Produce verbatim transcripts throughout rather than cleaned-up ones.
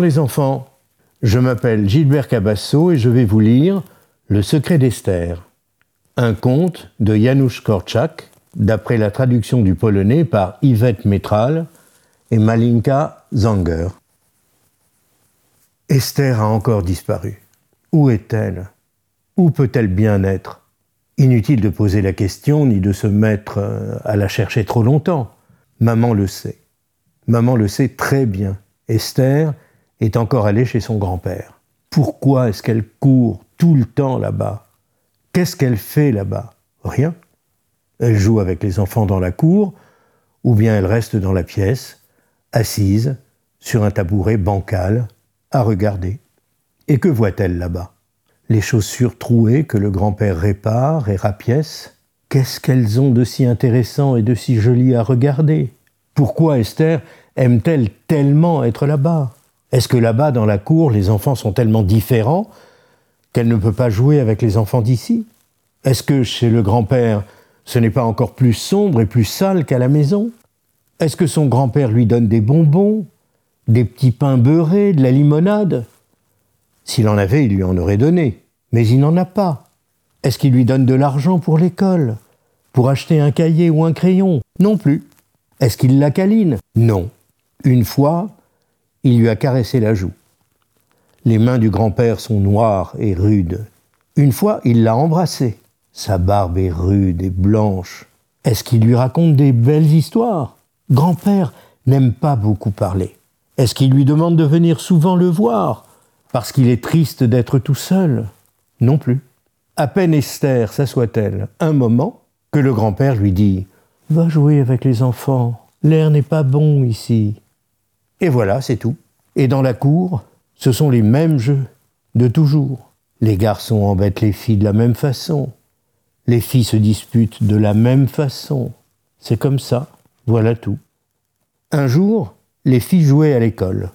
les enfants, je m'appelle Gilbert Cabasso et je vais vous lire Le secret d'Esther, un conte de Janusz Korczak, d'après la traduction du polonais par Yvette Métral et Malinka Zanger. Esther a encore disparu. Où est-elle? Où peut-elle bien être? Inutile de poser la question ni de se mettre à la chercher trop longtemps. Maman le sait. Maman le sait très bien. Esther est encore allée chez son grand-père. Pourquoi est-ce qu'elle court tout le temps là-bas? Qu'est-ce qu'elle fait là-bas? Rien. Elle joue avec les enfants dans la cour, ou bien elle reste dans la pièce, assise, sur un tabouret bancal, à regarder. Et que voit-elle là-bas? Les chaussures trouées que le grand-père répare et rapièce? Qu'est-ce qu'elles ont de si intéressant et de si joli à regarder? Pourquoi Esther aime-t-elle tellement être là-bas? Est-ce que là-bas, dans la cour, les enfants sont tellement différents qu'elle ne peut pas jouer avec les enfants d'ici? Est-ce que chez le grand-père, ce n'est pas encore plus sombre et plus sale qu'à la maison? Est-ce que son grand-père lui donne des bonbons, des petits pains beurrés, de la limonade? S'il en avait, il lui en aurait donné, mais il n'en a pas. Est-ce qu'il lui donne de l'argent pour l'école, pour acheter un cahier ou un crayon? Non plus. Est-ce qu'il la câline? Non. Une fois, il lui a caressé la joue. Les mains du grand-père sont noires et rudes. Une fois, il l'a embrassée. Sa barbe est rude et blanche. Est-ce qu'il lui raconte des belles histoires? Grand-père n'aime pas beaucoup parler. Est-ce qu'il lui demande de venir souvent le voir, parce qu'il est triste d'être tout seul? Non plus. À peine Esther s'assoit-elle un moment que le grand-père lui dit « Va jouer avec les enfants, l'air n'est pas bon ici. » Et voilà, c'est tout. Et dans la cour, ce sont les mêmes jeux, de toujours. Les garçons embêtent les filles de la même façon. Les filles se disputent de la même façon. C'est comme ça, voilà tout. Un jour, les filles jouaient à l'école.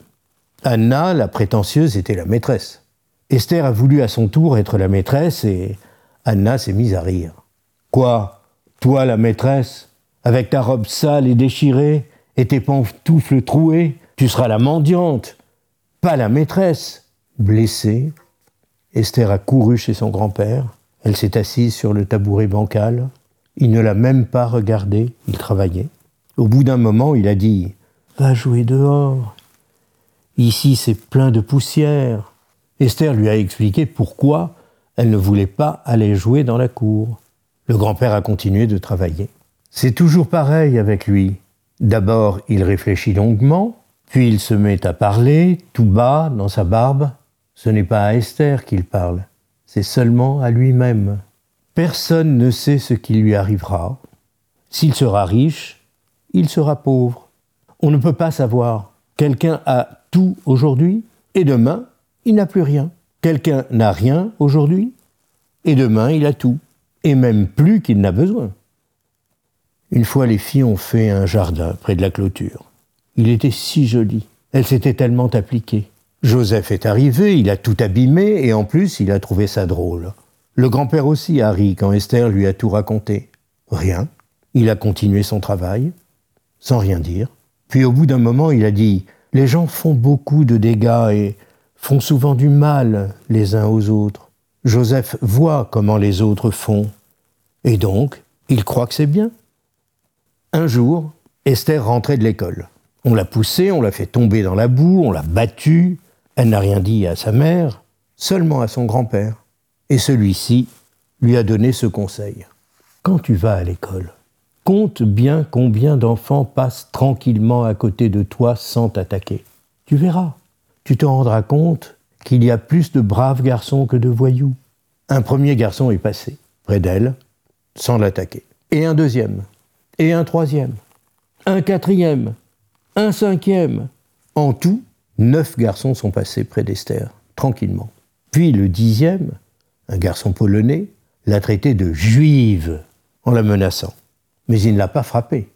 Anna, la prétentieuse, était la maîtresse. Esther a voulu à son tour être la maîtresse et Anna s'est mise à rire. « Quoi, toi la maîtresse, avec ta robe sale et déchirée et tes pantoufles trouées, tu seras la mendiante, pas la maîtresse. » Blessée, Esther a couru chez son grand-père. Elle s'est assise sur le tabouret bancal. Il ne l'a même pas regardée, il travaillait. Au bout d'un moment, il a dit « Va jouer dehors. Ici, c'est plein de poussière. » Esther lui a expliqué pourquoi elle ne voulait pas aller jouer dans la cour. Le grand-père a continué de travailler. C'est toujours pareil avec lui. D'abord, il réfléchit longuement, puis il se met à parler, tout bas, dans sa barbe. Ce n'est pas à Esther qu'il parle, c'est seulement à lui-même. Personne ne sait ce qui lui arrivera. S'il sera riche, il sera pauvre. On ne peut pas savoir. Quelqu'un a tout aujourd'hui, et demain, il n'a plus rien. Quelqu'un n'a rien aujourd'hui, et demain, il a tout. Et même plus qu'il n'a besoin. Une fois, les filles ont fait un jardin près de la clôture. Il était si joli. Elles s'étaient tellement appliquées. Joseph est arrivé, il a tout abîmé, et en plus, il a trouvé ça drôle. Le grand-père aussi a ri quand Esther lui a tout raconté. Rien. Il a continué son travail, sans rien dire. Puis au bout d'un moment, il a dit « Les gens font beaucoup de dégâts et font souvent du mal les uns aux autres. Joseph voit comment les autres font. Et donc, il croit que c'est bien. » Un jour, Esther rentrait de l'école. On l'a poussée, on l'a fait tomber dans la boue, on l'a battue. Elle n'a rien dit à sa mère, seulement à son grand-père. Et celui-ci lui a donné ce conseil. Quand tu vas à l'école, compte bien combien d'enfants passent tranquillement à côté de toi sans t'attaquer. Tu verras, tu te rendras compte qu'il y a plus de braves garçons que de voyous. Un premier garçon est passé, près d'elle, sans l'attaquer. Et un deuxième, et un troisième, un quatrième, un cinquième. En tout, neuf garçons sont passés près d'Esther, tranquillement. Puis le dixième, un garçon polonais, l'a traitée de juive en la menaçant. Mais il ne l'a pas frappée.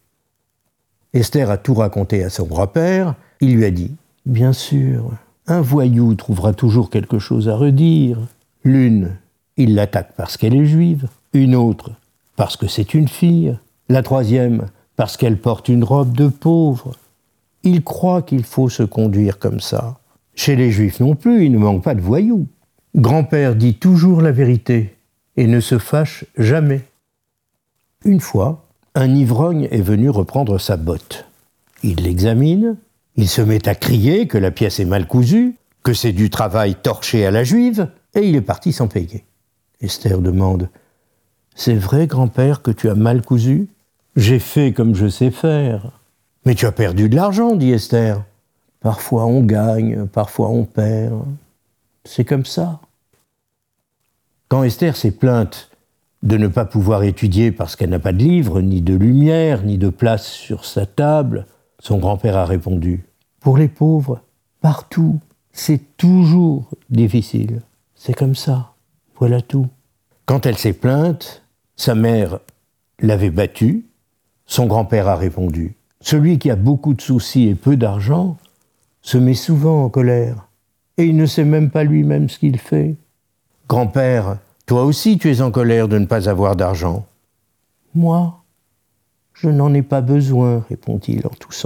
Esther a tout raconté à son grand-père. Il lui a dit « Bien sûr, un voyou trouvera toujours quelque chose à redire. L'une, il l'attaque parce qu'elle est juive. Une autre, parce que c'est une fille. La troisième, parce qu'elle porte une robe de pauvre. Il croit qu'il faut se conduire comme ça. Chez les Juifs non plus, il ne manque pas de voyous. Grand-père dit toujours la vérité et ne se fâche jamais. Une fois, un ivrogne est venu reprendre sa botte. Il l'examine, il se met à crier que la pièce est mal cousue, que c'est du travail torché à la juive, et il est parti sans payer. Esther demande « C'est vrai, grand-père, que tu as mal cousu ? J'ai fait comme je sais faire. » « Mais tu as perdu de l'argent, dit Esther. »« Parfois on gagne, parfois on perd. C'est comme ça. » Quand Esther s'est plainte de ne pas pouvoir étudier parce qu'elle n'a pas de livre, ni de lumière, ni de place sur sa table, son grand-père a répondu « Pour les pauvres, partout, c'est toujours difficile. C'est comme ça. Voilà tout. » Quand elle s'est plainte, sa mère l'avait battue. Son grand-père a répondu « Celui qui a beaucoup de soucis et peu d'argent se met souvent en colère, et il ne sait même pas lui-même ce qu'il fait. Grand-père, toi aussi tu es en colère de ne pas avoir d'argent. »« Moi, je n'en ai pas besoin, répond-il en toussant.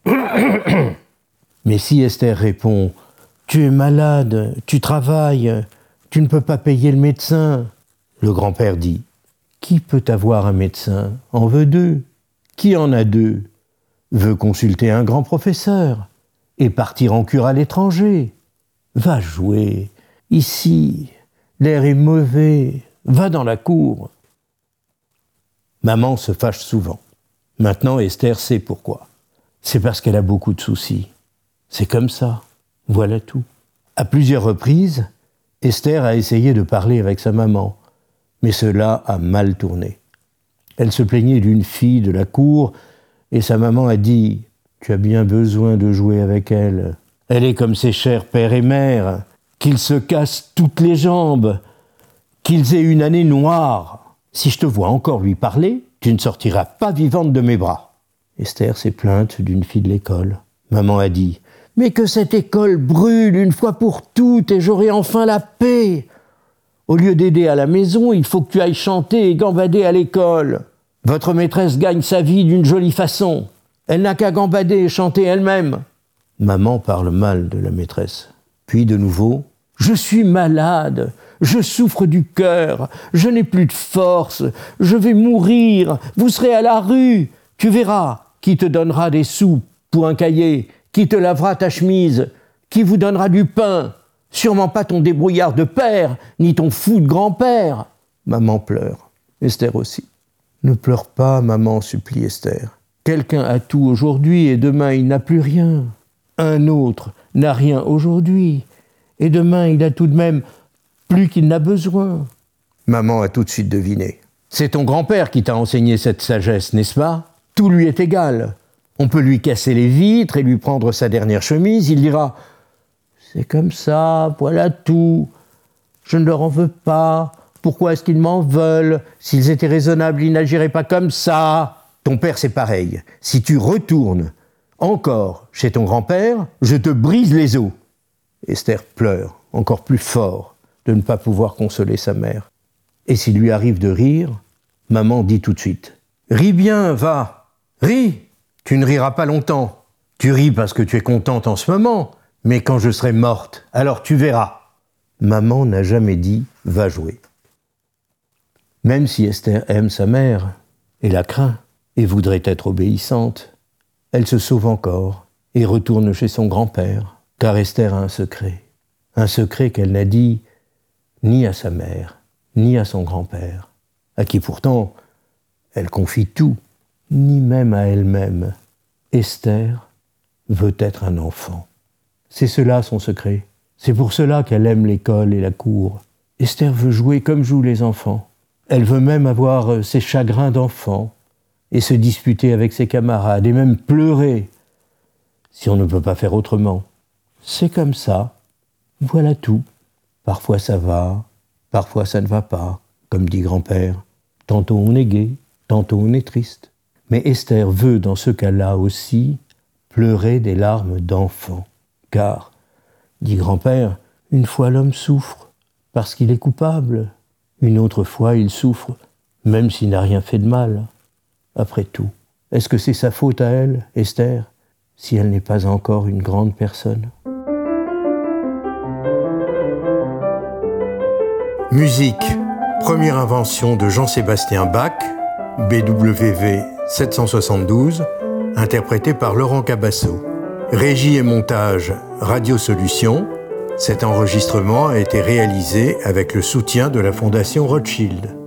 Mais si Esther répond « Tu es malade, tu travailles, tu ne peux pas payer le médecin », le grand-père dit « Qui peut avoir un médecin ? En veut deux. Qui en a deux ? Veut consulter un grand professeur et partir en cure à l'étranger. Va jouer. Ici, l'air est mauvais. Va dans la cour. » Maman se fâche souvent. Maintenant, Esther sait pourquoi. C'est parce qu'elle a beaucoup de soucis. C'est comme ça. Voilà tout. À plusieurs reprises, Esther a essayé de parler avec sa maman, mais cela a mal tourné. Elle se plaignait d'une fille de la cour et sa maman a dit « Tu as bien besoin de jouer avec elle. Elle est comme ses chers père et mère, qu'ils se cassent toutes les jambes, qu'ils aient une année noire. Si je te vois encore lui parler, tu ne sortiras pas vivante de mes bras. » Esther s'est plainte d'une fille de l'école. Maman a dit « Mais que cette école brûle une fois pour toutes et j'aurai enfin la paix. Au lieu d'aider à la maison, il faut que tu ailles chanter et gambader à l'école. Votre maîtresse gagne sa vie d'une jolie façon. Elle n'a qu'à gambader et chanter elle-même. » Maman parle mal de la maîtresse. Puis de nouveau « Je suis malade, je souffre du cœur, je n'ai plus de force, je vais mourir, vous serez à la rue. Tu verras qui te donnera des sous pour un cahier, qui te lavera ta chemise, qui vous donnera du pain. Sûrement pas ton débrouillard de père, ni ton fou de grand-père. » Maman pleure. Esther aussi. « Ne pleure pas, maman, supplie Esther. Quelqu'un a tout aujourd'hui et demain il n'a plus rien. Un autre n'a rien aujourd'hui et demain il a tout de même plus qu'il n'a besoin. » Maman a tout de suite deviné. C'est ton grand-père qui t'a enseigné cette sagesse, n'est-ce pas ? Tout lui est égal. On peut lui casser les vitres et lui prendre sa dernière chemise, il dira « C'est comme ça, voilà tout. Je ne leur en veux pas. Pourquoi est-ce qu'ils m'en veulent ? S'ils étaient raisonnables, ils n'agiraient pas comme ça. » Ton père, c'est pareil. Si tu retournes encore chez ton grand-père, je te brise les os. Esther pleure, encore plus fort, de ne pas pouvoir consoler sa mère. Et s'il lui arrive de rire, maman dit tout de suite « Ris bien, va, ris. Tu ne riras pas longtemps. Tu ris parce que tu es contente en ce moment, mais quand je serai morte, alors tu verras. » Maman n'a jamais dit « va jouer ». Même si Esther aime sa mère et la craint et voudrait être obéissante, elle se sauve encore et retourne chez son grand-père, car Esther a un secret, un secret qu'elle n'a dit ni à sa mère, ni à son grand-père, à qui pourtant elle confie tout, ni même à elle-même. Esther veut être un enfant. C'est cela son secret. C'est pour cela qu'elle aime l'école et la cour. Esther veut jouer comme jouent les enfants. Elle veut même avoir ses chagrins d'enfant et se disputer avec ses camarades et même pleurer si on ne peut pas faire autrement. C'est comme ça. Voilà tout. Parfois ça va, parfois ça ne va pas, comme dit grand-père. Tantôt on est gai, tantôt on est triste. Mais Esther veut dans ce cas-là aussi pleurer des larmes d'enfant. Car, dit grand-père, une fois l'homme souffre parce qu'il est coupable. Une autre fois, il souffre, même s'il n'a rien fait de mal. Après tout, est-ce que c'est sa faute à elle, Esther, si elle n'est pas encore une grande personne ? Musique, première invention de Jean-Sébastien Bach, B W V sept cent soixante-douze, interprété par Laurent Cabasso. Régie et montage, Radio Solutions. Cet enregistrement a été réalisé avec le soutien de la Fondation Rothschild.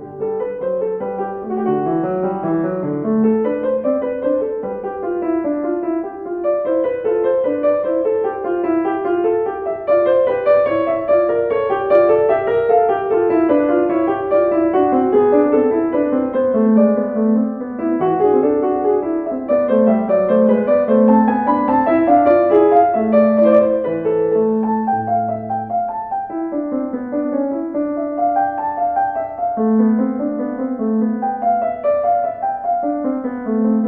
Thank you.